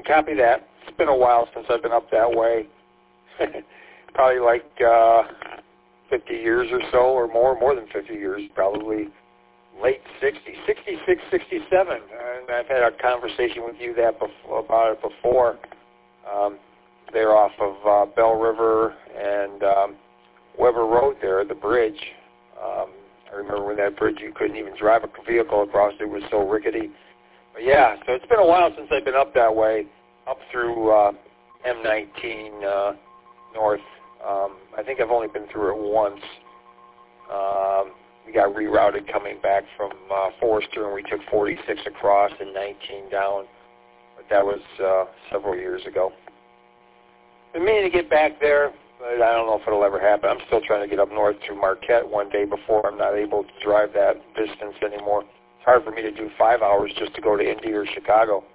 copy that. It's been a while since I've been up that way. Probably like 50 years or so, or more than 50 years, probably late 60s, 66, 67. And I've had a conversation with you about it before. They're off of Bell River and Weber Road there, the bridge. I remember when that bridge, you couldn't even drive a vehicle across. It was so rickety. But yeah, so it's been a while since I've been up that way, up through M19 north. I think I've only been through it once. We got rerouted coming back from Forester, and we took 46 across and 19 down. But that was several years ago. Been meaning to get back there, but I don't know if it'll ever happen. I'm still trying to get up north through Marquette one day before I'm not able to drive that distance anymore. It's hard for me to do 5 hours just to go to Indy or Chicago.